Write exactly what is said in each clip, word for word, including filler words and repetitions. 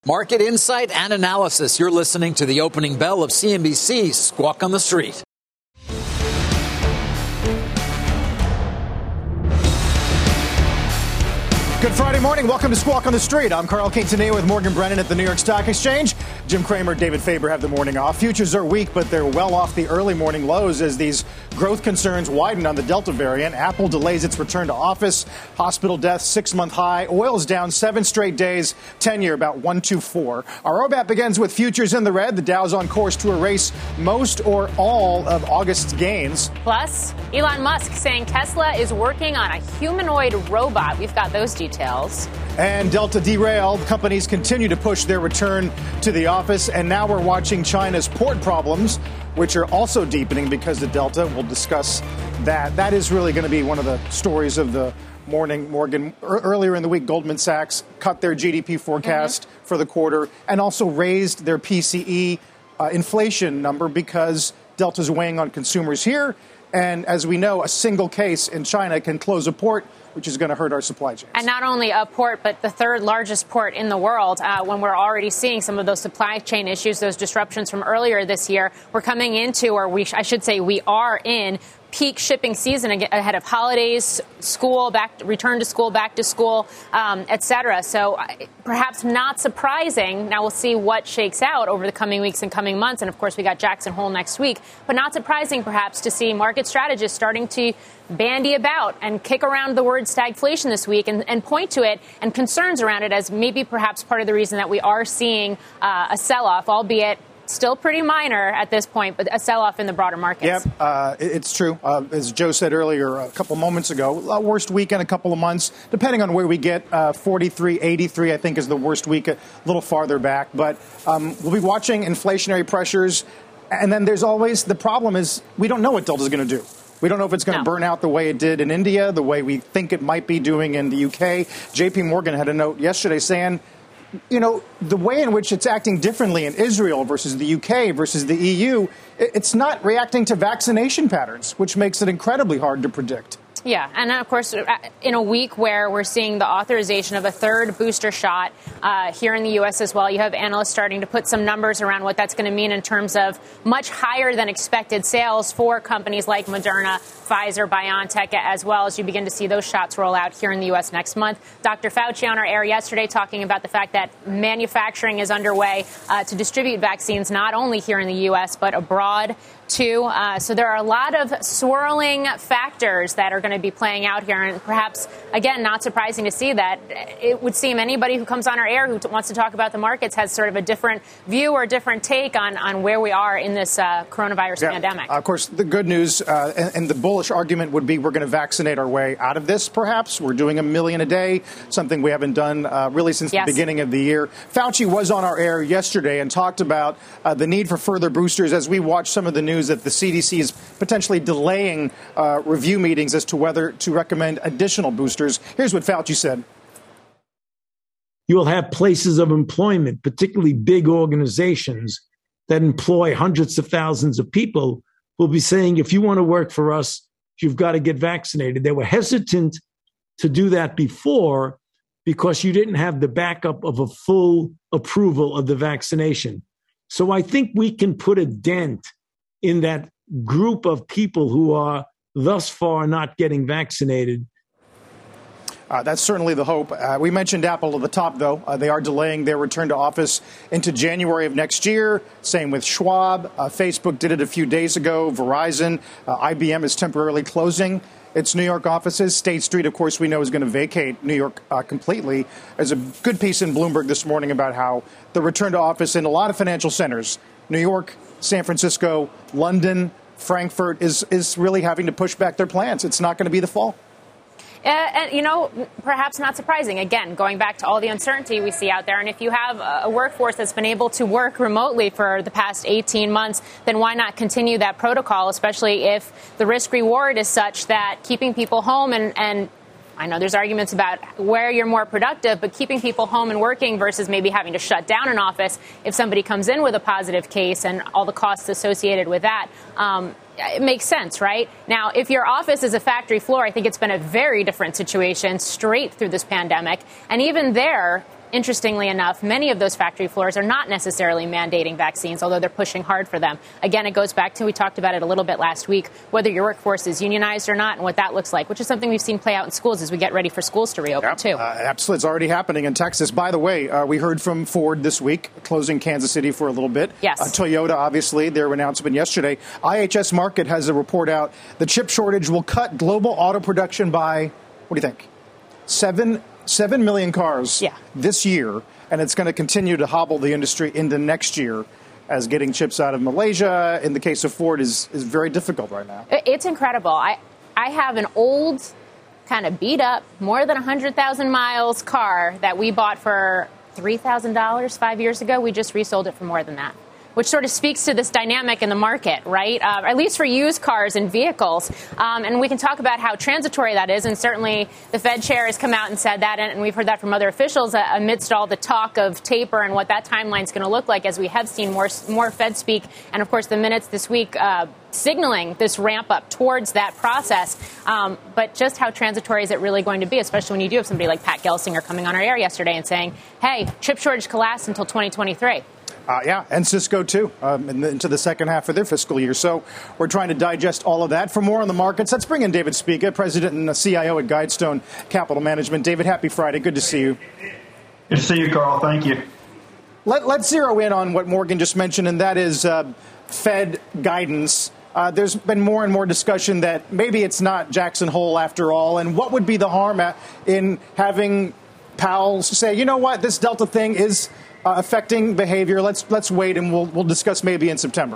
Market insight and analysis. You're listening to the opening bell of C N B C's Squawk on the Street. Good Friday morning. Welcome to Squawk on the Street. I'm Carl Quintanilla with Morgan Brennan at the New York Stock Exchange. Jim Cramer, David Faber have the morning off. Futures are weak, but they're well off the early morning lows as these growth concerns widen on the Delta variant. Apple delays its return to office. Hospital deaths, six-month high. Oil's down seven straight days. ten-year about one twenty-four. Our O B A T begins with futures in the red. The Dow's on course to erase most or all of August's gains. Plus, Elon Musk saying Tesla is working on a humanoid robot. We've got those details. Details. And Delta derailed. Companies continue to push their return to the office. And now we're watching China's port problems, which are also deepening because of Delta. We'll discuss that. That is really going to be one of the stories of the morning, Morgan. Earlier in the week, Goldman Sachs cut their G D P forecast mm-hmm. for the quarter and also raised their P C E uh, inflation number because Delta's weighing on consumers here. And as we know, a single case in China can close a port, which is going to hurt our supply chains. And not only a port, but the third largest port in the world. Uh, when we're already seeing some of those supply chain issues, those disruptions from earlier this year, we're coming into, or we, sh- I should say, we are in peak shipping season ahead of holidays, school, back, return to school, back to school, um, et cetera. So uh, perhaps not surprising. Now we'll see what shakes out over the coming weeks and coming months. And of course, we got Jackson Hole next week. But not surprising, perhaps, to see market strategists starting to bandy about and kick around the word stagflation this week and, and point to it and concerns around it as maybe perhaps part of the reason that we are seeing uh, a sell-off, albeit still pretty minor at this point, but a sell-off in the broader markets. Yep, uh, it's true. Uh, as Joe said earlier a couple moments ago, worst week in a couple of months, depending on where we get. Uh, forty-three eighty-three, I think, is the worst week, a little farther back. But um, we'll be watching inflationary pressures. And then there's always the problem is we don't know what Delta's going to do. We don't know if it's going to no. burn out the way it did in India, the way we think it might be doing in the U K. J P Morgan had a note yesterday saying, you know, the way in which it's acting differently in Israel versus the U K versus the E U, it's not reacting to vaccination patterns, which makes it incredibly hard to predict. Yeah. And of course, in a week where we're seeing the authorization of a third booster shot uh, here in the U S as well, you have analysts starting to put some numbers around what that's going to mean in terms of much higher than expected sales for companies like Moderna, Pfizer, BioNTech, as well as you begin to see those shots roll out here in the U S next month. Doctor Fauci on our air yesterday talking about the fact that manufacturing is underway uh, to distribute vaccines not only here in the U S but abroad too. Uh, so there are a lot of swirling factors that are going to be playing out here. And perhaps, again, not surprising to see that. It would seem anybody who comes on our air who t- wants to talk about the markets has sort of a different view or a different take on, on where we are in this uh, coronavirus yeah. pandemic. Uh, of course, the good news uh, and, and the bullish argument would be we're going to vaccinate our way out of this, perhaps. We're doing a million a day, something we haven't done uh, really since yes. the beginning of the year. Fauci was on our air yesterday and talked about uh, the need for further boosters as we watch some of the news that the C D C is potentially delaying uh, review meetings as to whether to recommend additional boosters. Here's what Fauci said. You will have places of employment, particularly big organizations that employ hundreds of thousands of people, will be saying, if you want to work for us, you've got to get vaccinated. They were hesitant to do that before because you didn't have the backup of a full approval of the vaccination. So I think we can put a dent in that group of people who are thus far not getting vaccinated. Uh, that's certainly the hope. Uh, we mentioned Apple at the top, though. Uh, they are delaying their return to office into January of next year. Same with Schwab. Uh, Facebook did it a few days ago. Verizon. Uh, I B M is temporarily closing its New York offices. State Street, of course, we know is going to vacate New York uh, completely. There's a good piece in Bloomberg this morning about how the return to office in a lot of financial centers, New York, San Francisco, London, Frankfurt, is, is really having to push back their plans. It's not going to be the fall. Uh, and, you know, perhaps not surprising. Again, going back to all the uncertainty we see out there. And if you have a workforce that's been able to work remotely for the past eighteen months, then why not continue that protocol, especially if the risk reward is such that keeping people home and, and I know there's arguments about where you're more productive, but keeping people home and working versus maybe having to shut down an office if somebody comes in with a positive case and all the costs associated with that. Um, It makes sense, right? Now, if your office is a factory floor, I think it's been a very different situation straight through this pandemic. And even there, interestingly enough, many of those factory floors are not necessarily mandating vaccines, although they're pushing hard for them. Again, it goes back to, we talked about it a little bit last week, whether your workforce is unionized or not and what that looks like, which is something we've seen play out in schools as we get ready for schools to reopen, yep. too. Uh, absolutely. It's already happening in Texas. By the way, uh, we heard from Ford this week, closing Kansas City for a little bit. Yes. Uh, Toyota, obviously, their announcement yesterday. I H S Markit has a report out. The chip shortage will cut global auto production by, what do you think? Seven, seven million cars yeah. this year. And it's going to continue to hobble the industry into next year, as getting chips out of Malaysia, in the case of Ford, is, is very difficult right now. It's incredible. I, I have an old, kind of beat up, more than one hundred thousand miles car that we bought for three thousand dollars five years ago. We just resold it for more than that, which sort of speaks to this dynamic in the market, right? Uh, at least for used cars and vehicles. Um, and we can talk about how transitory that is. And certainly the Fed chair has come out and said that. And we've heard that from other officials uh, amidst all the talk of taper and what that timeline is going to look like, as we have seen more, more Fed speak. And, of course, the minutes this week uh, signaling this ramp up towards that process. Um, but just how transitory is it really going to be, especially when you do have somebody like Pat Gelsinger coming on our air yesterday and saying, hey, chip shortage can last until twenty twenty-three. Uh, yeah, and Cisco, too, um, in the, into the second half of their fiscal year. So we're trying to digest all of that. For more on the markets, let's bring in David Spiga, President and C I O at Guidestone Capital Management. David, happy Friday. Good to see you. Good to see you, Carl. Thank you. Let, let's zero in on what Morgan just mentioned, and that is uh, Fed guidance. Uh, there's been more and more discussion that maybe it's not Jackson Hole after all. And what would be the harm in having Powell say, you know what, this Delta thing is Uh, affecting behavior. Let's let's wait, and we'll we'll discuss maybe in September.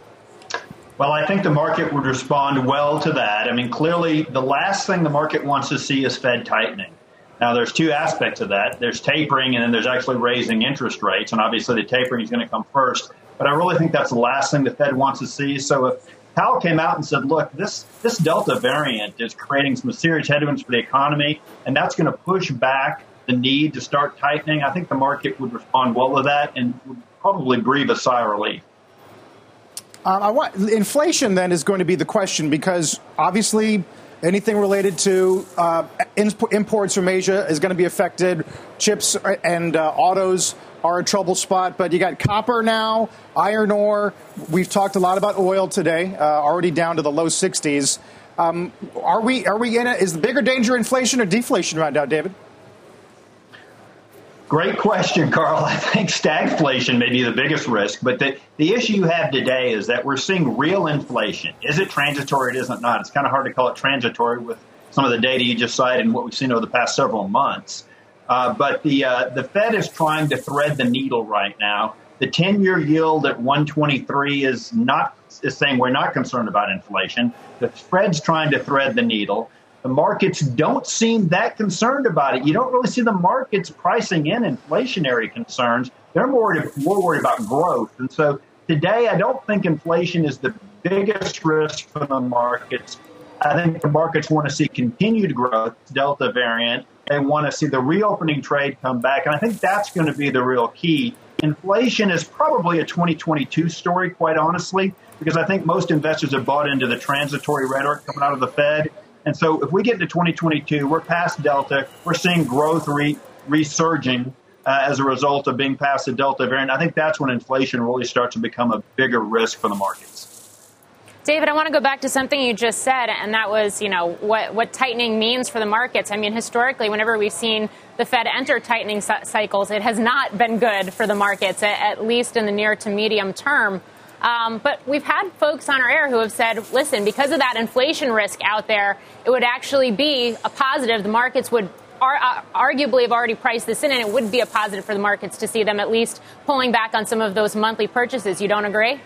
Well, I think the market would respond well to that. I mean, clearly, the last thing the market wants to see is Fed tightening. Now, there's two aspects of that. There's tapering, and then there's actually raising interest rates. And obviously, the tapering is going to come first. But I really think that's the last thing the Fed wants to see. So if Powell came out and said, look, this this Delta variant is creating some serious headwinds for the economy, and that's going to push back the need to start tightening, I think the market would respond well to that and would probably breathe a sigh of relief. Um, I want, inflation, then, is going to be the question, because obviously anything related to uh, imports from Asia is going to be affected. Chips and uh, autos are a trouble spot, but you got copper now, iron ore. We've talked a lot about oil today, uh, already down to the low sixties. Um, are we are we in it? Is the bigger danger inflation or deflation right now, David? Great question, Carl. I think stagflation may be the biggest risk, but the, the issue you have today is that we're seeing real inflation. Is it transitory? It isn't not. It's kind of hard to call it transitory with some of the data you just cited and what we've seen over the past several months. Uh, but the uh, the Fed is trying to thread the needle right now. The ten-year yield at one twenty-three is not is saying we're not concerned about inflation. The Fed's trying to thread the needle. The markets don't seem that concerned about it. You don't really see the markets pricing in inflationary concerns. They're more, more worried about growth. And so today, I don't think inflation is the biggest risk for the markets. I think the markets want to see continued growth, Delta variant. They want to see the reopening trade come back. And I think that's going to be the real key. Inflation is probably a twenty twenty-two story, quite honestly, because I think most investors have bought into the transitory rhetoric coming out of the Fed. And so if we get into twenty twenty-two, we're past Delta. We're seeing growth re- resurging uh, as a result of being past the Delta variant. I think that's when inflation really starts to become a bigger risk for the markets. David, I want to go back to something you just said, and that was, you know, what, what tightening means for the markets. I mean, historically, whenever we've seen the Fed enter tightening c- cycles, it has not been good for the markets, at, at least in the near to medium term. Um, but we've had folks on our air who have said, listen, because of that inflation risk out there, it would actually be a positive. The markets would ar- uh, arguably have already priced this in, and it would be a positive for the markets to see them at least pulling back on some of those monthly purchases. You don't agree?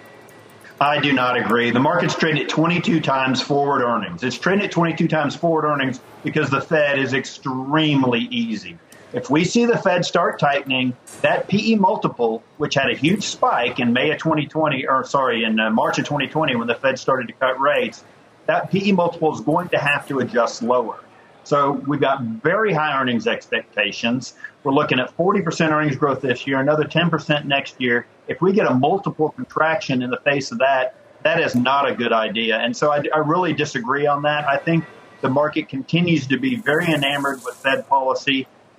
I do not agree. The market's trading at twenty-two times forward earnings. It's trading at twenty-two times forward earnings because the Fed is extremely easy. If we see the Fed start tightening, that P E multiple, which had a huge spike in May of twenty twenty, or sorry, in uh, March of twenty twenty when the Fed started to cut rates, that P E multiple is going to have to adjust lower. So we've got very high earnings expectations. We're looking at forty percent earnings growth this year, another ten percent next year. If we get a multiple contraction in the face of that, that is not a good idea. And so I, I really disagree on that. I think the market continues to be very enamored with Fed policy.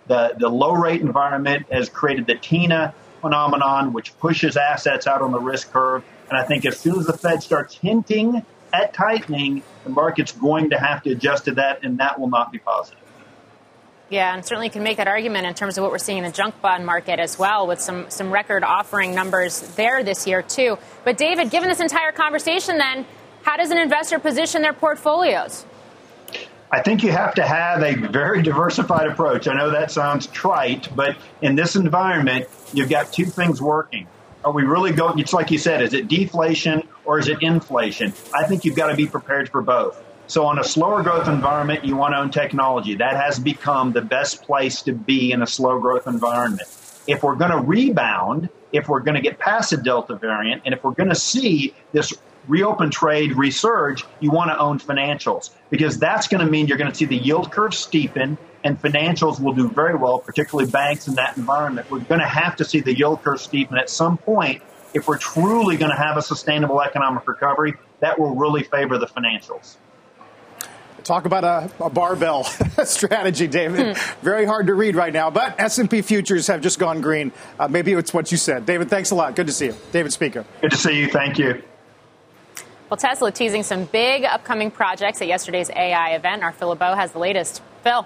The, the low rate environment has created the TINA phenomenon, which pushes assets out on the risk curve. And I think as soon as the Fed starts hinting at tightening, the market's going to have to adjust to that, and that will not be positive. Yeah, and certainly can make that argument in terms of what we're seeing in the junk bond market as well, with some, some record offering numbers there this year, too. But, David, given this entire conversation, then, how does an investor position their portfolios? I think you have to have a very diversified approach. I know that sounds trite, but in this environment, you've got two things working. Are we really going, it's like you said, is it deflation or is it inflation? I think you've got to be prepared for both. So on a slower growth environment, you want to own technology. That has become the best place to be in a slow growth environment. If we're going to rebound, if we're going to get past the Delta variant, and if we're going to see this reopen trade resurge, you want to own financials, because that's going to mean you're going to see the yield curve steepen and financials will do very well, particularly banks in that environment. We're going to have to see the yield curve steepen at some point if we're truly going to have a sustainable economic recovery. That will really favor the financials. Talk about a, a barbell strategy, David. Hmm. Very hard to read right now, but S and P futures have just gone green. Uh, maybe it's what you said. David, thanks a lot. Good to see you. David Spica. Good to see you. Thank you. Well, Tesla teasing some big upcoming projects at yesterday's A I event. Our Phil LeBeau has the latest. Phil.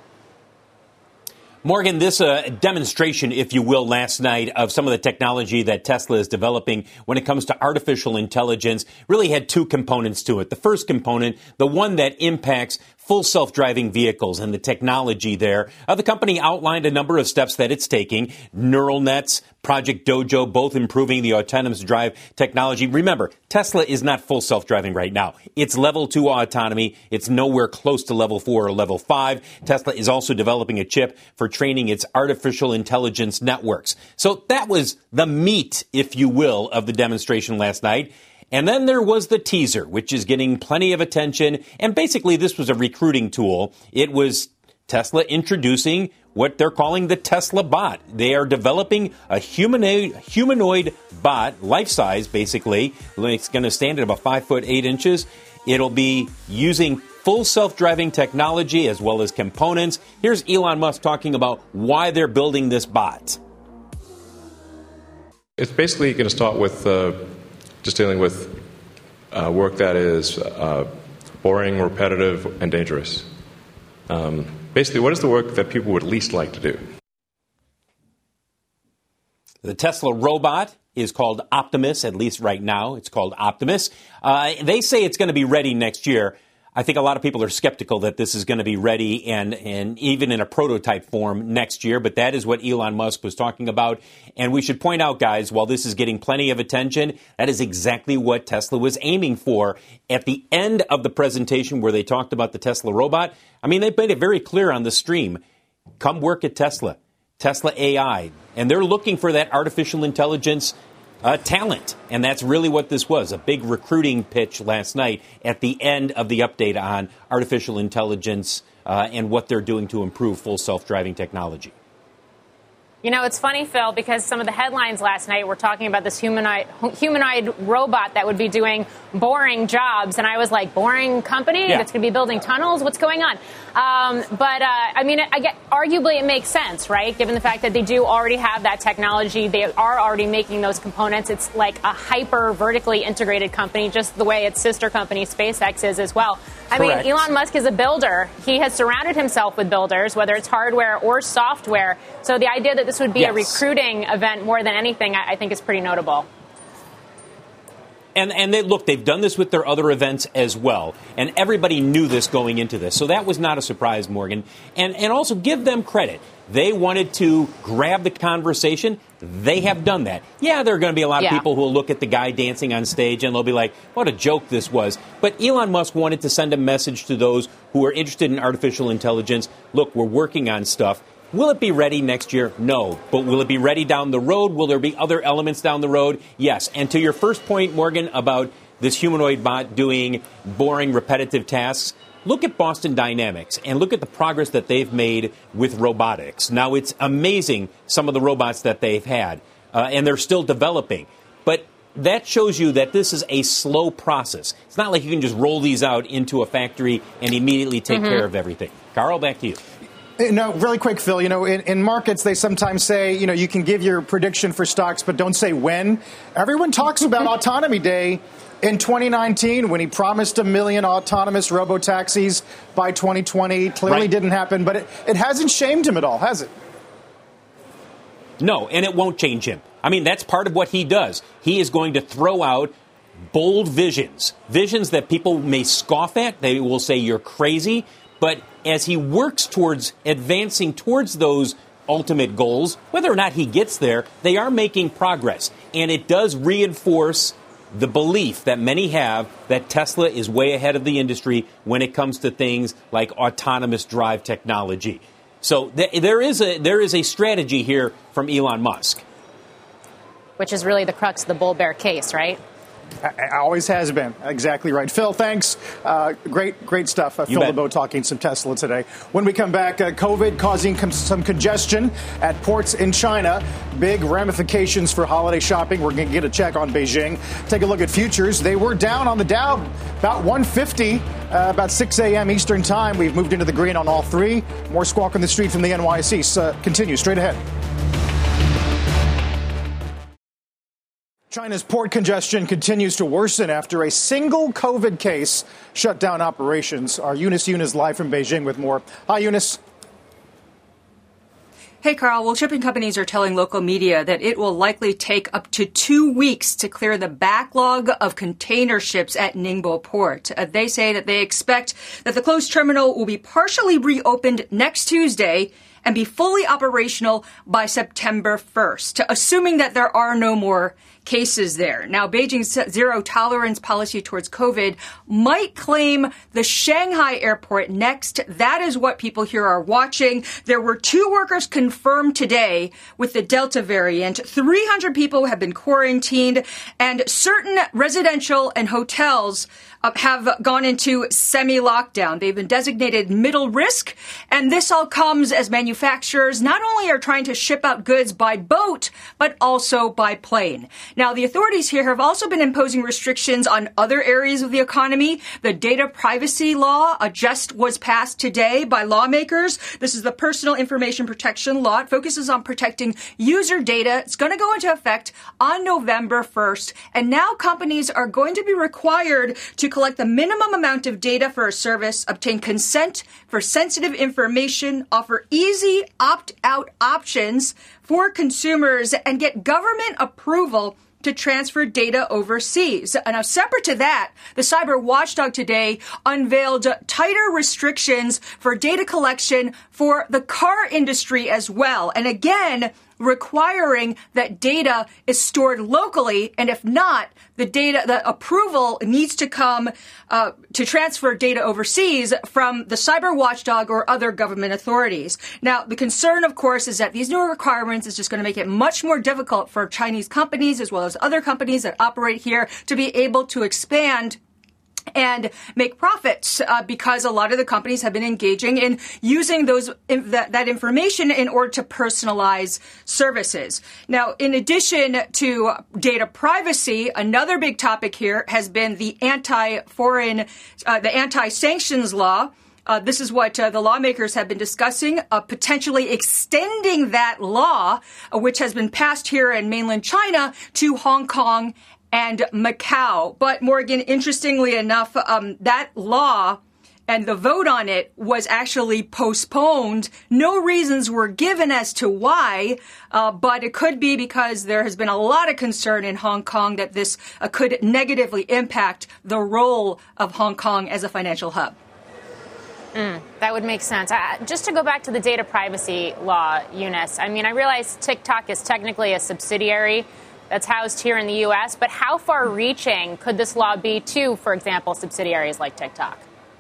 Morgan, this uh, demonstration, if you will, last night of some of the technology that Tesla is developing when it comes to artificial intelligence really had two components to it. The first component, the one that impacts full self-driving vehicles and the technology there. Uh, the company outlined a number of steps that it's taking. Neural nets, Project Dojo, both improving the autonomous drive technology. Remember, Tesla is not full self-driving right now. It's level two autonomy. It's nowhere close to level four or level five. Tesla is also developing a chip for training its artificial intelligence networks. So that was the meat, if you will, of the demonstration last night. And then there was the teaser, which is getting plenty of attention. And basically, this was a recruiting tool. It was Tesla introducing what they're calling the Tesla bot. They are developing a humanoid, humanoid bot, life-size, basically. It's going to stand at about five foot eight inches. It'll be using full self-driving technology as well as components. Here's Elon Musk talking about why they're building this bot. It's basically going to start with uh, just dealing with uh, work that is uh, boring, repetitive, and dangerous. Um, basically, what is the work that people would least like to do? The Tesla robot is called Optimus, at least right now. It's called Optimus. Uh, they say it's going to be ready next year. I think a lot of people are skeptical that this is going to be ready and, and even in a prototype form next year, but that is what Elon Musk was talking about. And we should point out, guys, while this is getting plenty of attention, that is exactly what Tesla was aiming for at the end of the presentation where they talked about the Tesla robot. I mean, they made it very clear on the stream. Come work at Tesla, Tesla A I. And they're looking for that artificial intelligence Uh, talent. And that's really what this was, a big recruiting pitch last night at the end of the update on artificial intelligence uh, and what they're doing to improve full self-driving technology. You know, it's funny, Phil, because some of the headlines last night were talking about this humanoid, humanoid robot that would be doing boring jobs. And I was like, boring company yeah. that's going to be building tunnels? What's going on? Um, but, uh, I mean, I get, arguably it makes sense, right? Given the fact that they do already have that technology. They are already making those components. It's like a hyper vertically integrated company, just the way its sister company SpaceX is as well. I Correct. mean, Elon Musk is a builder. He has surrounded himself with builders, whether it's hardware or software. So the idea that this would be yes. a recruiting event more than anything, I, I think is pretty notable. And and they look, they've done this with their other events as well. And everybody knew this going into this. So that was not a surprise, Morgan. And and also give them credit. They wanted to grab the conversation. They have done that. Yeah, there are going to be a lot of yeah. people who will look at the guy dancing on stage and they'll be like, what a joke this was. But Elon Musk wanted to send a message to those who are interested in artificial intelligence. Look, we're working on stuff. Will it be ready next year? No. But will it be ready down the road? Will there be other elements down the road? Yes. And to your first point, Morgan, about this humanoid bot doing boring, repetitive tasks, look at Boston Dynamics and look at the progress that they've made with robotics. Now, it's amazing, some of the robots that they've had, uh, and they're still developing. But that shows you that this is a slow process. It's not like you can just roll these out into a factory and immediately take mm-hmm. care of everything. Carl, back to you. No, really quick, Phil. You know, in, in markets, they sometimes say, you know, you can give your prediction for stocks, but don't say when. Everyone talks about Autonomy Day in twenty nineteen when he promised a million autonomous robo-taxis by twenty twenty. Clearly right. didn't happen, but it, it hasn't shamed him at all, has it? No, and it won't change him. I mean, that's part of what he does. He is going to throw out bold visions, visions that people may scoff at. They will say you're crazy. But as he works towards advancing towards those ultimate goals, whether or not he gets there, they are making progress. And it does reinforce the belief that many have that Tesla is way ahead of the industry when it comes to things like autonomous drive technology. So th- there is a there is a strategy here from Elon Musk. Which is really the crux of the bull bear case, right? Always has been. Exactly right. Phil, thanks. Uh, great, great stuff. Uh, Phil bet. LeBeau talking some Tesla today. When we come back, uh, COVID causing com- some congestion at ports in China. Big ramifications for holiday shopping. We're going to get a check on Beijing. Take a look at futures. They were down on the Dow about one fifty, uh, about six a.m. Eastern time. We've moved into the green on all three. More Squawk on the Street from the N Y S E. So, uh, continue straight ahead. China's port congestion continues to worsen after a single COVID case shut down operations. Our Eunice Yoon is live from Beijing with more. Hi, Eunice. Hey, Carl. Well, shipping companies are telling local media that it will likely take up to two weeks to clear the backlog of container ships at Ningbo Port. Uh, they say that they expect that the closed terminal will be partially reopened next Tuesday and be fully operational by September first, assuming that there are no more cases there. Now, Beijing's zero tolerance policy towards COVID might claim the Shanghai airport next. That is what people here are watching. There were two workers confirmed today with the Delta variant. three hundred people have been quarantined, and certain residential and hotels uh, have gone into semi-lockdown. They've been designated middle risk, and this all comes as manufacturers not only are trying to ship out goods by boat, but also by plane. Now, the authorities here have also been imposing restrictions on other areas of the economy. The data privacy law uh, just was passed today by lawmakers. This is the Personal Information Protection Law. It focuses on protecting user data. It's going to go into effect on November first. And now companies are going to be required to collect the minimum amount of data for a service, obtain consent for sensitive information, offer easy opt-out options for consumers, and get government approval to transfer data overseas. And now, separate to that, the cyber watchdog today unveiled tighter restrictions for data collection for the car industry as well. And again, requiring that data is stored locally, and if not, the data, the approval needs to come uh, to transfer data overseas from the cyber watchdog or other government authorities. Now, the concern, of course, is that these new requirements is just going to make it much more difficult for Chinese companies as well as other companies that operate here to be able to expand and make profits uh, because a lot of the companies have been engaging in using those in, that, that information in order to personalize services. Now, in addition to data privacy, another big topic here has been the anti-foreign, uh, the anti-sanctions law. Uh, this is what uh, the lawmakers have been discussing, uh, potentially extending that law, uh, which has been passed here in mainland China, to Hong Kong and Macau. But Morgan, interestingly enough, um, that law and the vote on it was actually postponed. No reasons were given as to why, uh, but it could be because there has been a lot of concern in Hong Kong that this uh, could negatively impact the role of Hong Kong as a financial hub. Mm, that would make sense. Uh, just to go back to the data privacy law, Eunice, I mean, I realize TikTok is technically a subsidiary that's housed here in the U S, but how far-reaching could this law be to, for example, subsidiaries like TikTok?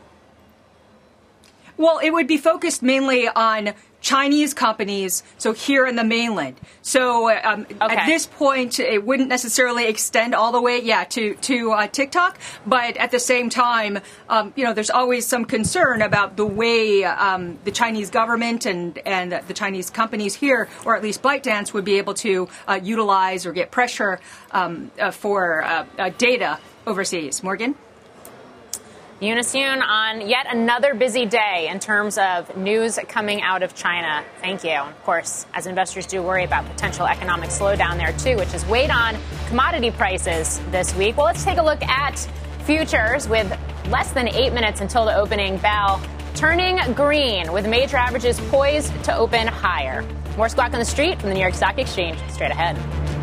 Well, it would be focused mainly on Chinese companies, so here in the mainland. So um, okay. At this point, it wouldn't necessarily extend all the way, yeah, to to uh, TikTok. But at the same time, um, you know, there's always some concern about the way um, the Chinese government and and the Chinese companies here, or at least ByteDance, would be able to uh, utilize or get pressure um, uh, for uh, uh, data overseas. Morgan? Unisoon on yet another busy day in terms of news coming out of China. Thank you. And of course, as investors do worry about potential economic slowdown there, too, which has weighed on commodity prices this week. Well, let's take a look at futures with less than eight minutes until the opening bell, turning green with major averages poised to open higher. More Squawk on the Street from the New York Stock Exchange straight ahead.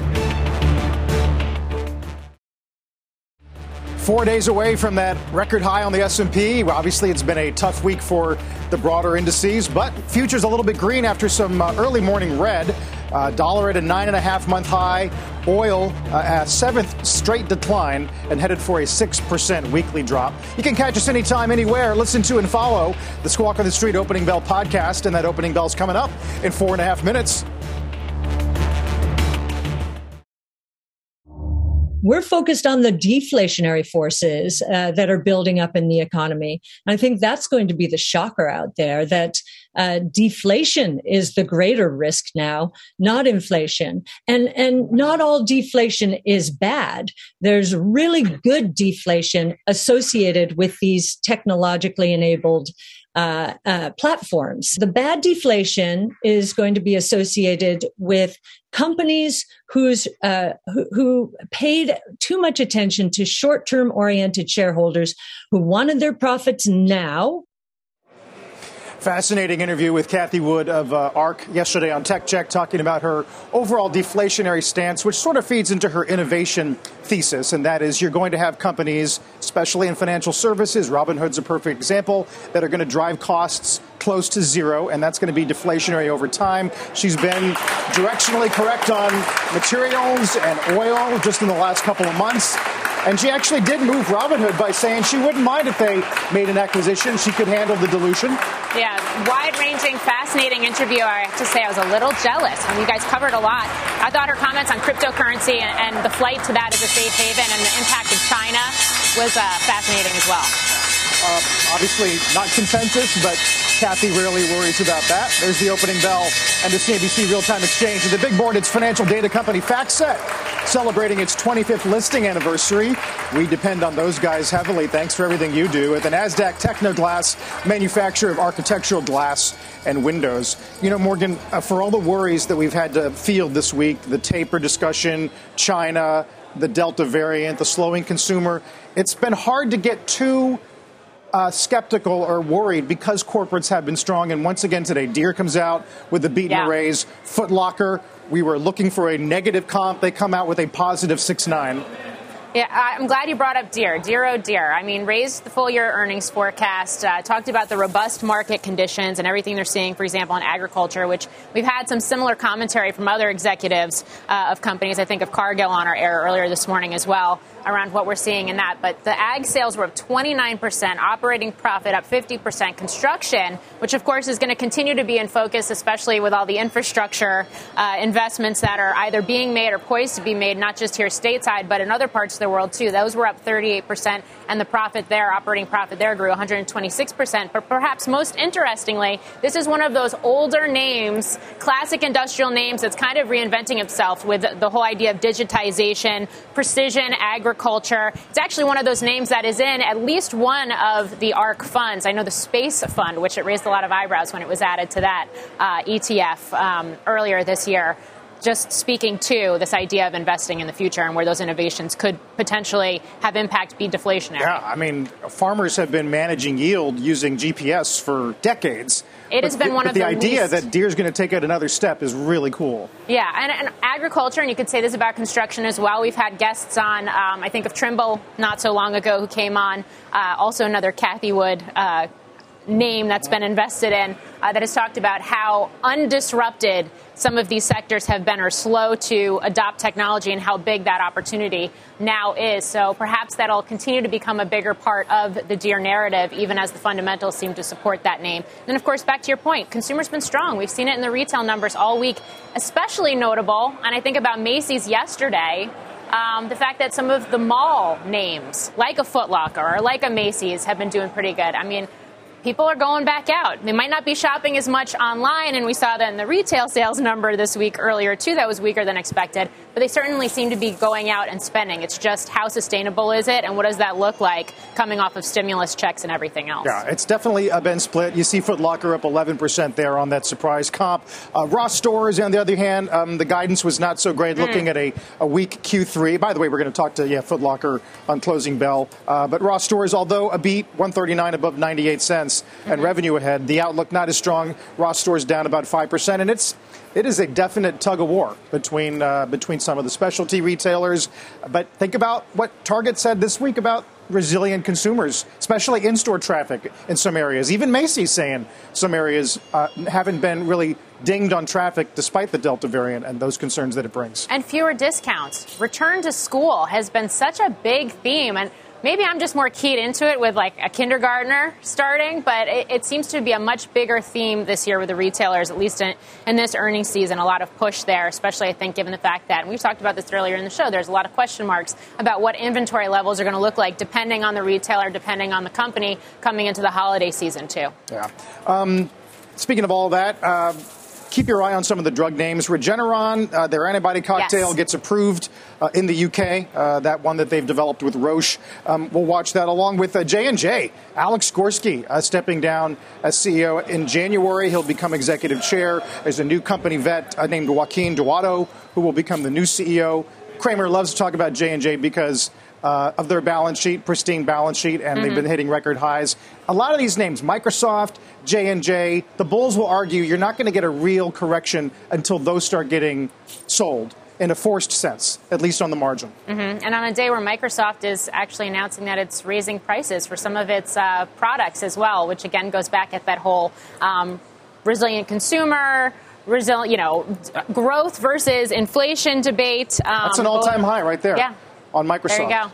Four days away from that record high on the S and P. Obviously, it's been a tough week for the broader indices, but futures a little bit green after some uh, early morning red. Uh, dollar at a nine and a half month high. Oil uh, a seventh straight decline and headed for a six percent weekly drop. You can catch us anytime, anywhere. Listen to and follow the Squawk on the Street Opening Bell podcast, and that opening bell's coming up in four and a half minutes. We're focused on the deflationary forces uh, that are building up in the economy. And I think that's going to be the shocker out there, that uh, deflation is the greater risk now, not inflation. And, and not all deflation is bad. There's really good deflation associated with these technologically enabled Uh, uh, platforms. The bad deflation is going to be associated with companies whose uh, who, who paid too much attention to short-term oriented shareholders who wanted their profits now. Fascinating interview with Cathie Wood of uh, ARK yesterday on Tech Check, talking about her overall deflationary stance, which sort of feeds into her innovation thesis. And that is, you're going to have companies, especially in financial services, Robinhood's a perfect example, that are going to drive costs close to zero, and that's going to be deflationary over time. She's been directionally correct on materials and oil just in the last couple of months. And she actually did move Robinhood by saying she wouldn't mind if they made an acquisition. She could handle the dilution. Yeah, wide-ranging, fascinating interview. I have to say I was a little jealous. I mean, you guys covered a lot. I thought her comments on cryptocurrency and, and the flight to that as a safe haven and the impact of China was uh, fascinating as well. Uh, obviously not consensus, but Cathie rarely worries about that. There's the opening bell and the C N B C Real-Time Exchange. And the big board, it's financial data company FactSet, celebrating its twenty-fifth listing anniversary. We depend on those guys heavily. Thanks for everything you do. At the NASDAQ Technoglass, manufacturer of architectural glass and windows. You know, Morgan, uh, for all the worries that we've had to field this week, the taper discussion, China, the Delta variant, the slowing consumer, it's been hard to get too Uh, skeptical or worried because corporates have been strong. And once again today, Deere comes out with the beat and yeah. the raise. Foot Locker, we were looking for a negative comp. They come out with a positive six nine. Yeah, I'm glad you brought up Deere. Deere, oh Deere. I mean, raised the full-year earnings forecast, uh, talked about the robust market conditions and everything they're seeing, for example, in agriculture, which we've had some similar commentary from other executives uh, of companies. I think of Cargill on our air earlier this morning as well, around what we're seeing in that. But the ag sales were up twenty-nine percent, operating profit up fifty percent, construction, which, of course, is going to continue to be in focus, especially with all the infrastructure uh, investments that are either being made or poised to be made, not just here stateside, but in other parts of the world, too. Those were up thirty-eight percent, and the profit there, operating profit there, grew one hundred twenty-six percent. But perhaps most interestingly, this is one of those older names, classic industrial names, that's kind of reinventing itself with the whole idea of digitization, precision agriculture. It's actually one of those names that is in at least one of the ARK funds. I know the Space Fund, which it raised a lot of eyebrows when it was added to that uh, E T F um, earlier this year. Just speaking to this idea of investing in the future and where those innovations could potentially have impact, be deflationary. Yeah, I mean, farmers have been managing yield using G P S for decades. It has but been the, one but of the the idea least... that Deere's going to take it another step is really cool. Yeah, and, and agriculture, and you could say this about construction as well. We've had guests on, um, I think of Trimble not so long ago, who came on. Uh, also another Cathie Wood uh, name that's been invested in uh, that has talked about how undisrupted some of these sectors have been, or slow to adopt technology, and how big that opportunity now is. So perhaps that'll continue to become a bigger part of the Deere narrative, even as the fundamentals seem to support that name. And, of course, back to your point, consumer's been strong. We've seen it in the retail numbers all week, especially notable. And I think about Macy's yesterday. Um, the fact that some of the mall names, like a Foot Locker or like a Macy's, have been doing pretty good. I mean, people are going back out. They might not be shopping as much online, and we saw that in the retail sales number this week earlier, too, that was weaker than expected. but they certainly seem to be going out and spending. It's just how sustainable is it, and what does that look like coming off of stimulus checks and everything else? Yeah, it's definitely been split. You see Foot Locker up eleven percent there on that surprise comp. Uh, Ross Stores, on the other hand, um, the guidance was not so great, mm. looking at a, a weak Q three. By the way, we're going to talk to yeah Foot Locker on closing bell. Uh, but Ross Stores, although a beat, one thirty-nine above ninety-eight cents, and mm-hmm. revenue ahead, the outlook not as strong. Ross Stores down about five percent, and it's It is a definite tug of war between uh, between some of the specialty retailers. But think about what Target said this week about resilient consumers, especially in-store traffic in some areas. Even Macy's saying some areas uh, haven't been really dinged on traffic despite the Delta variant and those concerns that it brings. And fewer discounts. Return to school has been such a big theme. And maybe I'm just more keyed into it with like a kindergartner starting, but it, it seems to be a much bigger theme this year with the retailers, at least in, in this earnings season. A lot of push there, especially I think given the fact that, and we've talked about this earlier in the show, there's a lot of question marks about what inventory levels are going to look like depending on the retailer, depending on the company coming into the holiday season too. Yeah. Um, speaking of all that, uh, keep your eye on some of the drug names. Regeneron, uh, their antibody cocktail, yes. gets approved uh, in the U K, uh, that one that they've developed with Roche. Um, we'll watch that along with uh, J and J. Alex Gorsky uh, stepping down as C E O in January. He'll become executive chair. There's a new company vet uh, named Joaquin Duato who will become the new C E O. Kramer loves to talk about J and J because Uh, of their balance sheet, pristine balance sheet, and mm-hmm. they've been hitting record highs. A lot of these names, Microsoft, J and J, the bulls will argue you're not going to get a real correction until those start getting sold in a forced sense, at least on the margin. Mm-hmm. And on a day where Microsoft is actually announcing that it's raising prices for some of its uh, products as well, which again goes back at that whole um, resilient consumer, resil- you know, growth versus inflation debate. Um, That's an all-time both- high right there. Yeah. On Microsoft. There you go.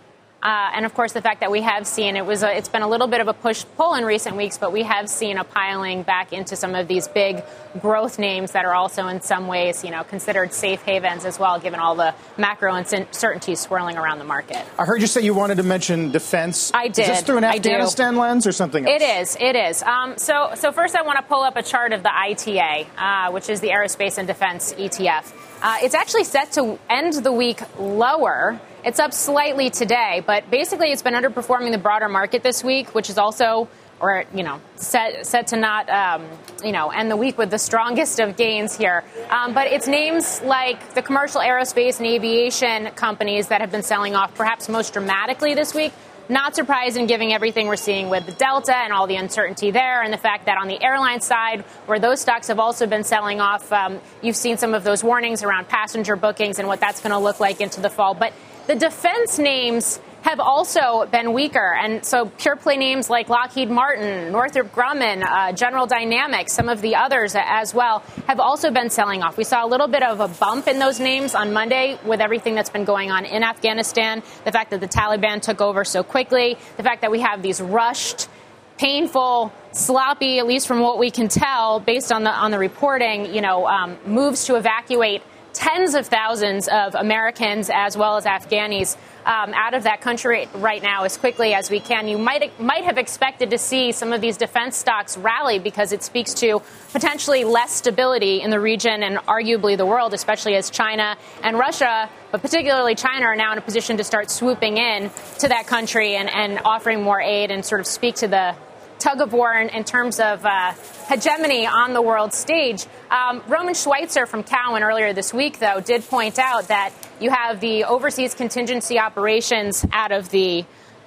Uh, and, of course, the fact that we have seen it was a, it's been a little bit of a push-pull in recent weeks, but we have seen a piling back into some of these big growth names that are also in some ways, you know, considered safe havens as well, given all the macro uncertainties swirling around the market. I heard you say you wanted to mention defense. I did. Is this through an Afghanistan lens or something else? It is. It is. Um, so, so first I want to pull up a chart of the I T A, uh, which is the Aerospace and Defense E T F. Uh, it's actually set to end the week lower. It's up slightly today, but basically it's been underperforming the broader market this week, which is also, or, you know, set set to not, um, you know, end the week with the strongest of gains here. Um, but it's names like the commercial aerospace and aviation companies that have been selling off perhaps most dramatically this week. Not surprising, given everything we're seeing with the Delta and all the uncertainty there, and the fact that on the airline side, where those stocks have also been selling off, um, you've seen some of those warnings around passenger bookings and what that's going to look like into the fall. But the defense names have also been weaker. And so pure play names like Lockheed Martin, Northrop Grumman, uh, General Dynamics, some of the others as well, have also been selling off. We saw a little bit of a bump in those names on Monday with everything that's been going on in Afghanistan, the fact that the Taliban took over so quickly, the fact that we have these rushed, painful, sloppy, at least from what we can tell based on the on the reporting, you know, um, moves to evacuate tens of thousands of Americans as well as Afghanis um, out of that country right now as quickly as we can. You might might have expected to see some of these defense stocks rally because it speaks to potentially less stability in the region and arguably the world, especially as China and Russia, but particularly China, are now in a position to start swooping in to that country and, and offering more aid and sort of speak to the tug of war in, in terms of uh, hegemony on the world stage. Um, Roman Schweitzer from Cowen earlier this week, though, did point out that you have the overseas contingency operations out of the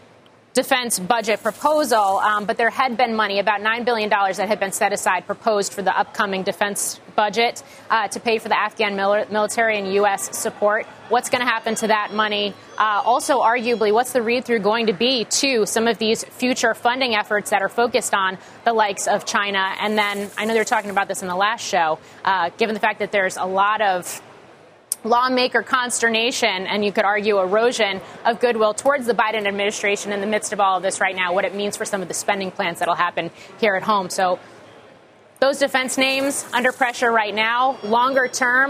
defense budget proposal, um, but there had been money, about nine billion dollars that had been set aside, proposed for the upcoming defense budget uh, to pay for the Afghan mil- military and U S support. What's going to happen to that money? Uh, also, arguably, what's the read-through going to be to some of these future funding efforts that are focused on the likes of China? And then, I know they were talking about this in the last show, uh, given the fact that there's a lot of lawmaker consternation, and you could argue erosion of goodwill towards the Biden administration in the midst of all of this right now, what it means for some of the spending plans that will happen here at home. So those defense names under pressure right now. Longer term,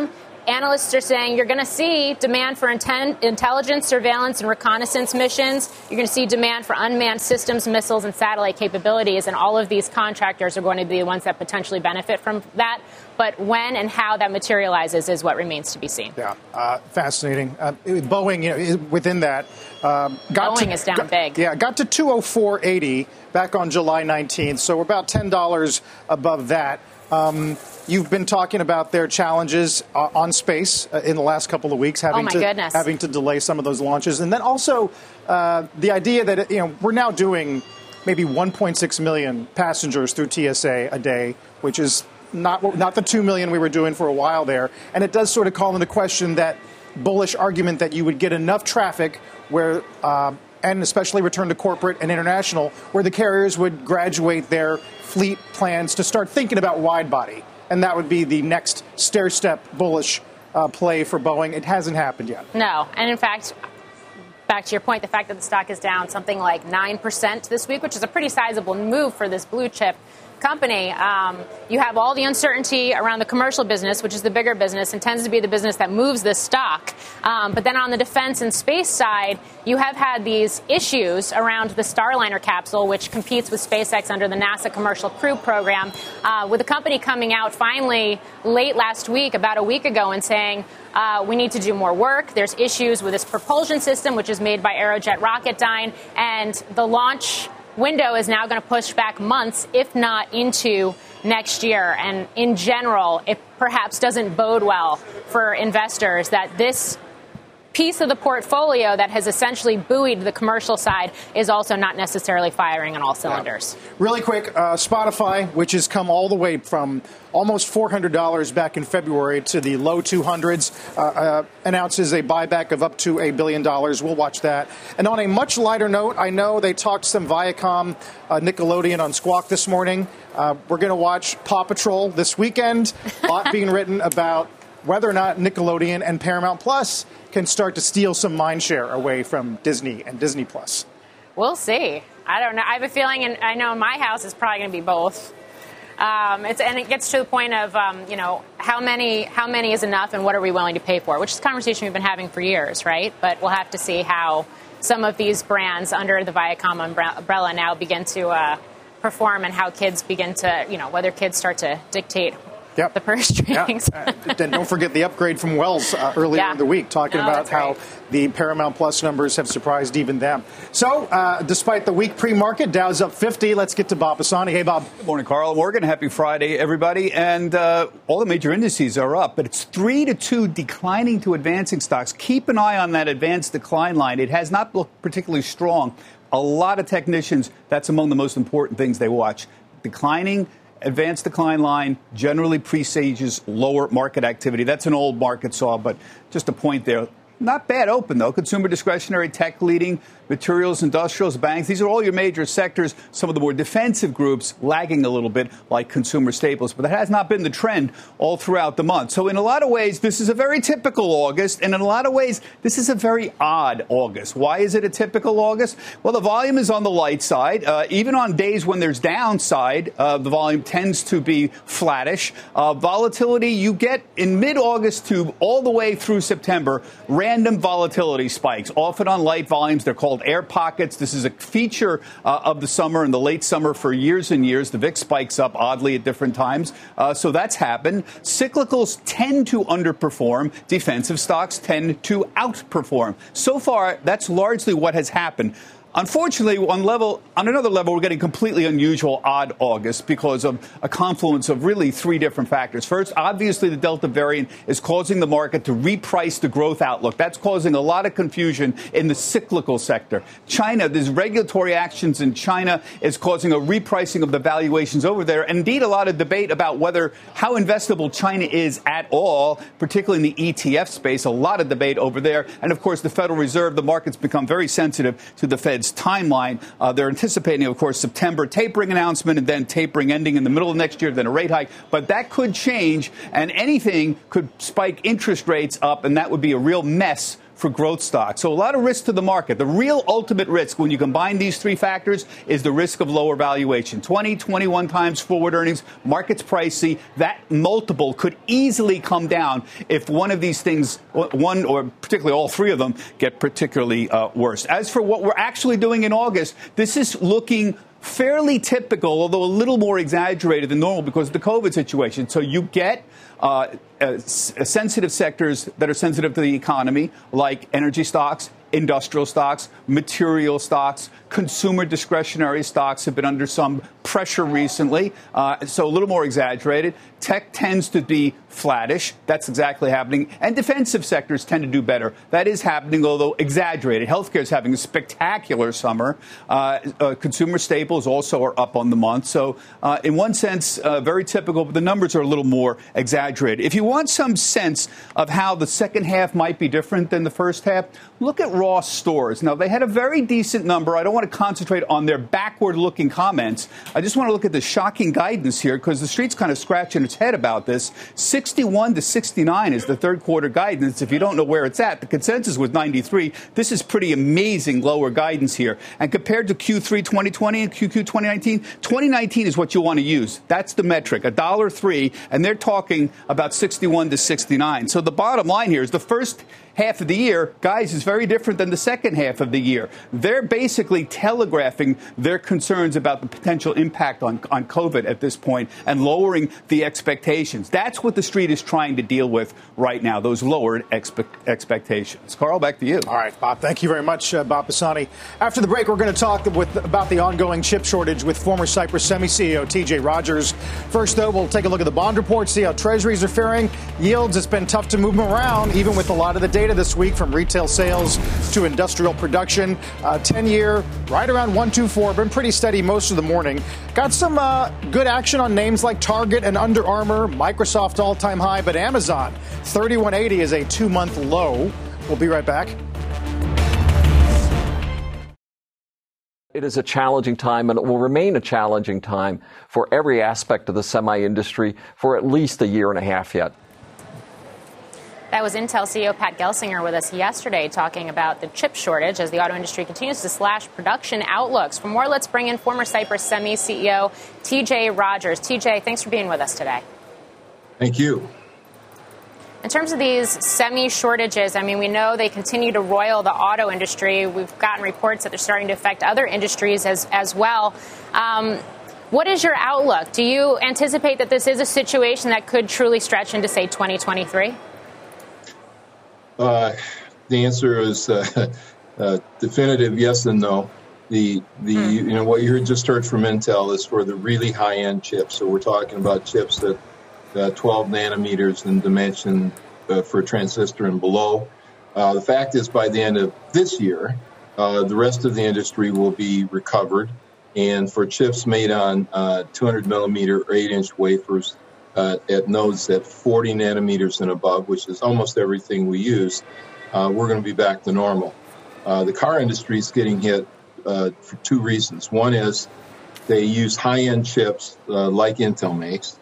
analysts are saying you're going to see demand for inten- intelligence, surveillance, and reconnaissance missions. You're going to see demand for unmanned systems, missiles, and satellite capabilities. And all of these contractors are going to be the ones that potentially benefit from that. But when and how that materializes is what remains to be seen. Yeah, uh, fascinating. Uh, Boeing, you know, within that, um, got Boeing to, is down got, big. Yeah, got to two oh four eighty back on July nineteenth. So we're about ten dollars above that. Um, You've been talking about their challenges uh, on space uh, in the last couple of weeks, having oh my to goodness. having to delay some of those launches, and then also uh, the idea that you know we're now doing maybe one point six million passengers through T S A a day, which is not not the two million we were doing for a while there, and it does sort of call into question that bullish argument that you would get enough traffic where. Uh, and especially return to corporate and international, where the carriers would graduate their fleet plans to start thinking about wide body. And that would be the next stair-step bullish uh, play for Boeing. It hasn't happened yet. No. And in fact, back to your point, the fact that the stock is down something like nine percent this week, which is a pretty sizable move for this blue chip company. Um, you have all the uncertainty around the commercial business, which is the bigger business and tends to be the business that moves this stock. Um, but then on the defense and space side, you have had these issues around the Starliner capsule, which competes with SpaceX under the NASA Commercial Crew Program, uh, with the company coming out finally late last week, about a week ago, and saying, uh, we need to do more work. There's issues with this propulsion system, which is made by Aerojet Rocketdyne, and the launch window is now going to push back months, if not into next year. And in general, it perhaps doesn't bode well for investors that this piece of the portfolio that has essentially buoyed the commercial side is also not necessarily firing on all cylinders. Yeah. Really quick, uh, Spotify, which has come all the way from almost four hundred dollars back in February to the low two hundreds, uh, uh, announces a buyback of up to a billion dollars. We'll watch that. And on a much lighter note, I know they talked some Viacom, uh, Nickelodeon on Squawk this morning. Uh, we're going to watch Paw Patrol this weekend. A lot being written about whether or not Nickelodeon and Paramount Plus can start to steal some mind share away from Disney and Disney Plus. We'll see. I don't know. I have a feeling, and I know in my house it's probably going to be both. Um, it's, and it gets to the point of, um, you know, how many how many is enough and what are we willing to pay for, which is a conversation we've been having for years, right? But we'll have to see how some of these brands under the Viacom umbrella now begin to uh, perform and how kids begin to, you know, whether kids start to dictate Yep. the purse strings. Yep. uh, then don't forget the upgrade from Wells uh, earlier yeah. in the week, talking no, about how right. the Paramount Plus numbers have surprised even them. So, uh, despite the weak pre-market, Dow's up fifty. Let's get to Bob Pisani. Hey, Bob. Good morning, Carl Morgan. Happy Friday, everybody. And uh, all the major indices are up, but it's three to two declining to advancing stocks. Keep an eye on that advanced decline line. It has not looked particularly strong. A lot of technicians, that's among the most important things they watch. Declining advanced decline line generally presages lower market activity. That's an old market saw, but just a point there. Not bad open, though. Consumer discretionary, tech leading, materials, industrials, banks. These are all your major sectors. Some of the more defensive groups lagging a little bit, like consumer staples. But that has not been the trend all throughout the month. So in a lot of ways, this is a very typical August. And in a lot of ways, this is a very odd August. Why is it a typical August? Well, the volume is on the light side. Uh, even on days when there's downside, uh, the volume tends to be flattish. Uh, volatility, you get in mid-August to all the way through September, random volatility spikes, often on light volumes. They're called air pockets. This is a feature uh, of the summer and the late summer for years and years. The V I X spikes up oddly at different times. Uh, so that's happened. Cyclicals tend to underperform. Defensive stocks tend to outperform. So far, that's largely what has happened. Unfortunately, on level, on another level, we're getting completely unusual, odd August because of a confluence of really three different factors. First, obviously, the Delta variant is causing the market to reprice the growth outlook. That's causing a lot of confusion in the cyclical sector. China, there's regulatory actions in China is causing a repricing of the valuations over there. And indeed, a lot of debate about whether how investable China is at all, particularly in the E T F space. A lot of debate over there. And of course, the Federal Reserve, the market's become very sensitive to the Fed's timeline. Uh, they're anticipating, of course, September tapering announcement and then tapering ending in the middle of next year, then a rate hike. But that could change, and anything could spike interest rates up, and that would be a real mess for growth stocks. So a lot of risk to the market. The real ultimate risk when you combine these three factors is the risk of lower valuation. twenty, twenty-one times forward earnings, market's pricey. That multiple could easily come down if one of these things, one or particularly all three of them, get particularly uh, worse. As for what we're actually doing in August, this is looking fairly typical, although a little more exaggerated than normal because of the COVID situation. So you get uh, uh, sensitive sectors that are sensitive to the economy, like energy stocks, industrial stocks, material stocks, consumer discretionary stocks have been under some pressure recently, uh, so a little more exaggerated. Tech tends to be flattish. That's exactly happening. And defensive sectors tend to do better. That is happening, although exaggerated. Healthcare is having a spectacular summer. Uh, uh, consumer staples also are up on the month. So uh, in one sense, uh, very typical, but the numbers are a little more exaggerated. If you want some sense of how the second half might be different than the first half, look at Ross Stores. Now, they had a very decent number. I don't want to concentrate on their backward-looking comments. I just want to look at the shocking guidance here because the street's kind of scratching its head about this. sixty-one to sixty-nine is the third quarter guidance. If you don't know where it's at, the consensus was ninety-three. This is pretty amazing lower guidance here. And compared to Q three twenty twenty and Q Q twenty nineteen, twenty nineteen is what you want to use. That's the metric, one dollar three, and they're talking about sixty-one to sixty-nine. So the bottom line here is the first half of the year, guys, is very different than the second half of the year. They're basically telegraphing their concerns about the potential impact on, on COVID at this point and lowering the expectations. That's what the street is trying to deal with right now, those lowered expe- expectations. Carl, back to you. All right, Bob. Thank you very much, uh, Bob Pisani. After the break, we're going to talk with, about the ongoing chip shortage with former Cypress Semi C E O T J Rogers. First, though, we'll take a look at the bond report, see how treasuries are faring. Yields, it's been tough to move them around, even with a lot of the data this week from retail sales to industrial production. Uh, ten-year, right around one twenty-four, been pretty steady most of the morning. Got some uh, good action on names like Target and Under Armour, Microsoft all-time high, but Amazon, thirty-one eighty is a two-month low. We'll be right back. It is a challenging time, and it will remain a challenging time for every aspect of the semi-industry for at least a year and a half yet. That was Intel C E O Pat Gelsinger with us yesterday talking about the chip shortage as the auto industry continues to slash production outlooks. For more, let's bring in former Cypress Semi C E O T J Rogers. T J, thanks for being with us today. Thank you. In terms of these semi shortages, I mean, we know they continue to roil the auto industry. We've gotten reports that they're starting to affect other industries as, as well. Um, what is your outlook? Do you anticipate that this is a situation that could truly stretch into, say, twenty twenty-three? Uh, the answer is uh, uh, definitive yes and no. The the mm. you know what you just heard from Intel is for the really high end chips. So we're talking about chips that uh, twelve nanometers in dimension uh, for transistor and below. Uh, the fact is, by the end of this year, uh, the rest of the industry will be recovered, and for chips made on uh, two hundred millimeter or eight inch wafers. Uh, at nodes at forty nanometers and above, which is almost everything we use, uh, we're going to be back to normal. Uh, the car industry is getting hit uh, for two reasons. One is they use high-end chips uh, like Intel makes,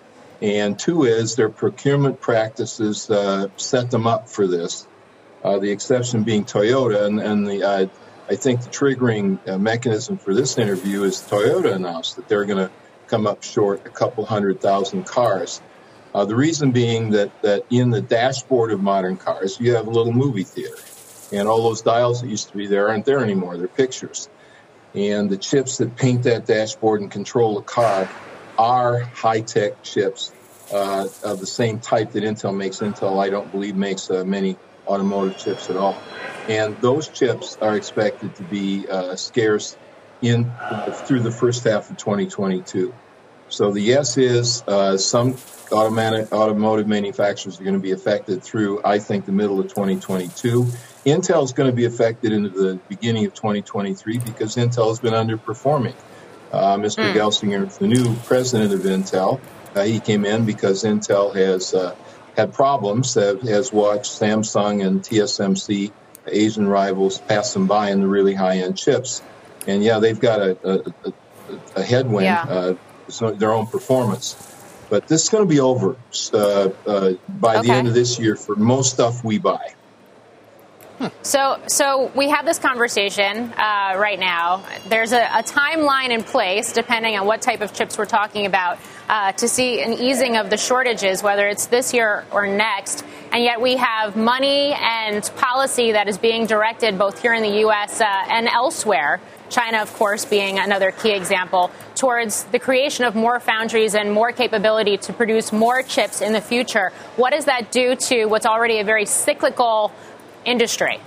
and two is their procurement practices uh, set them up for this. Uh, the exception being Toyota, and, and the uh, I think the triggering uh, mechanism for this interview is Toyota announced that they're going to come up short a couple hundred thousand cars. Uh, the reason being that, that in the dashboard of modern cars, you have a little movie theater. And all those dials that used to be there aren't there anymore. They're pictures. And the chips that paint that dashboard and control the car are high-tech chips uh, of the same type that Intel makes. Intel, I don't believe, makes uh, many automotive chips at all. And those chips are expected to be uh, scarce in uh, through the first half of twenty twenty-two. So the yes is uh, some automatic, automotive manufacturers are going to be affected through, I think, the middle of twenty twenty-two. Intel is going to be affected into the beginning of twenty twenty-three because Intel has been underperforming. Uh, Mister Mm. Gelsinger, the new president of Intel, uh, he came in because Intel has uh, had problems, uh, has watched Samsung and T S M C, Asian rivals, pass them by in the really high-end chips. And, yeah, they've got a, a, a headwind, yeah. uh, so their own performance. But this is going to be over uh, uh, by okay. the end of this year for most stuff we buy. Hmm. So, so we have this conversation uh, right now. There's a, a timeline in place, depending on what type of chips we're talking about, uh, to see an easing of the shortages, whether it's this year or next. And yet we have money and policy that is being directed both here in the U S uh, and elsewhere, China, of course, being another key example, towards the creation of more foundries and more capability to produce more chips in the future. What does that do to what's already a very cyclical industry?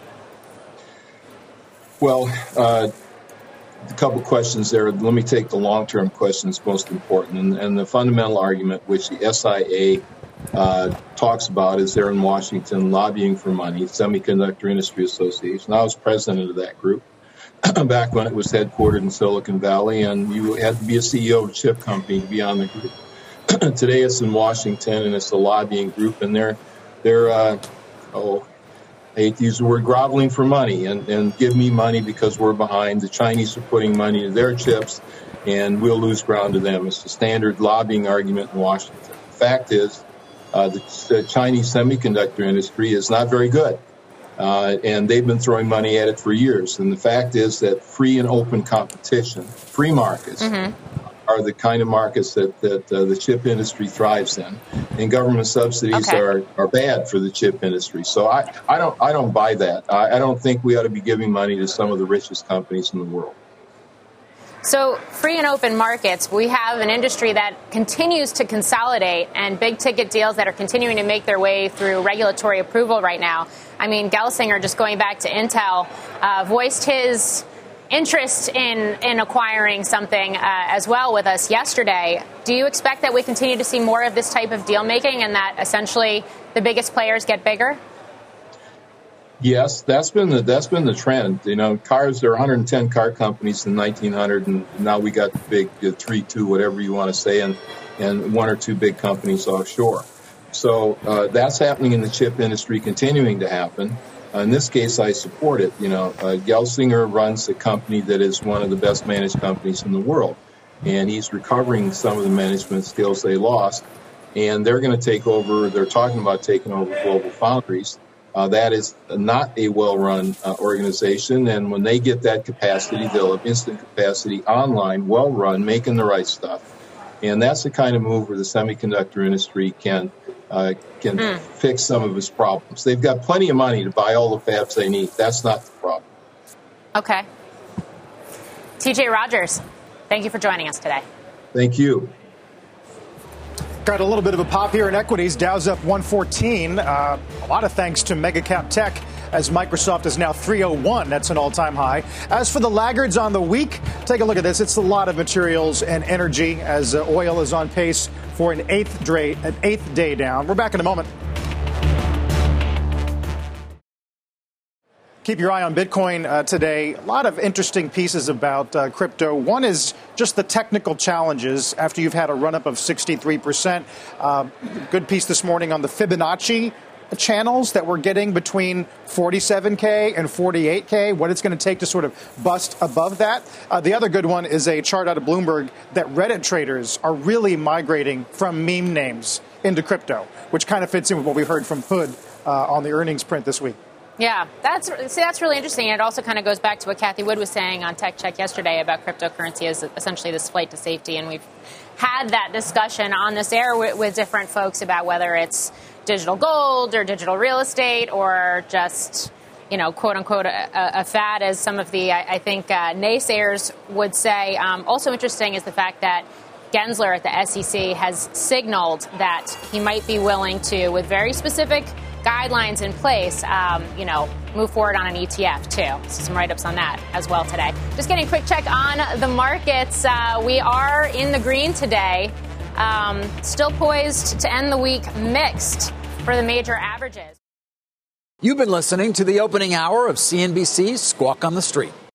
Well, uh, a couple questions there. Let me take the long-term questions most important. And, and the fundamental argument, which the S I A uh, talks about, is there in Washington lobbying for money, Semiconductor Industry Association. I was president of that group back when it was headquartered in Silicon Valley, and you had to be a C E O of a chip company to be on the group. Today it's in Washington, and it's a lobbying group, and they're, they're uh, oh, I hate to use the word groveling for money, and, and give me money because we're behind. The Chinese are putting money into their chips, and we'll lose ground to them. It's the standard lobbying argument in Washington. The fact is, uh, the, the Chinese semiconductor industry is not very good, uh, and they've been throwing money at it for years. And the fact is that free and open competition, free markets, mm-hmm. are the kind of markets that, that uh, the chip industry thrives in, and government subsidies okay. are, are bad for the chip industry. So I, I don't I don't buy that. I, I don't think we ought to be giving money to some of the richest companies in the world. So free and open markets, we have an industry that continues to consolidate, and big ticket deals that are continuing to make their way through regulatory approval right now. I mean, Gelsinger, just going back to Intel, uh, voiced his interest in, in acquiring something uh, as well with us yesterday. Do you expect that we continue to see more of this type of deal making, and that essentially the biggest players get bigger? Yes, that's been the that's been the trend. You know, cars, there are one hundred ten car companies in nineteen hundred, and now we got the big uh, three, two, whatever you want to say, and and one or two big companies offshore. So uh, that's happening in the chip industry, continuing to happen. Uh, in this case, I support it. You know, uh, Gelsinger runs a company that is one of the best managed companies in the world, and he's recovering some of the management skills they lost, and they're going to take over. They're talking about taking over GlobalFoundries. Uh, that is not a well-run uh, organization, and when they get that capacity, they'll have instant capacity online, well-run, making the right stuff. And that's the kind of move where the semiconductor industry can uh, can mm. fix some of its problems. They've got plenty of money to buy all the fabs they need. That's not the problem. Okay. T J Rogers, thank you for joining us today. Thank you. Got a little bit of a pop here in equities. Dow's up one fourteen. Uh, a lot of thanks to Megacap Tech, as Microsoft is now three oh one. That's an all-time high. As for the laggards on the week, take a look at this. It's a lot of materials and energy, as uh, oil is on pace for an eighth, day, an eighth day down. We're back in a moment. Keep your eye on Bitcoin uh, today. A lot of interesting pieces about uh, crypto. One is just the technical challenges after you've had a run-up of sixty-three percent. Uh, good piece this morning on the Fibonacci channels that we're getting between forty-seven K and forty-eight K, what it's going to take to sort of bust above that. Uh, the other good one is a chart out of Bloomberg that Reddit traders are really migrating from meme names into crypto, which kind of fits in with what we heard from Hood uh, on the earnings print this week. Yeah, that's see, that's really interesting. It also kind of goes back to what Kathy Wood was saying on Tech Check yesterday about cryptocurrency as essentially this flight to safety. And we've had that discussion on this air with, with different folks about whether it's digital gold or digital real estate or just, you know, quote unquote, a, a fad, as some of the, I, I think, uh, naysayers would say. Um, also interesting is the fact that Gensler at the S E C has signaled that he might be willing to, with very specific guidelines in place, um, you know, move forward on an E T F, too. So some write-ups on that as well today. Just getting a quick check on the markets. Uh, we are in the green today. Um, still poised to end the week mixed for the major averages. You've been listening to the opening hour of C N B C's Squawk on the Street.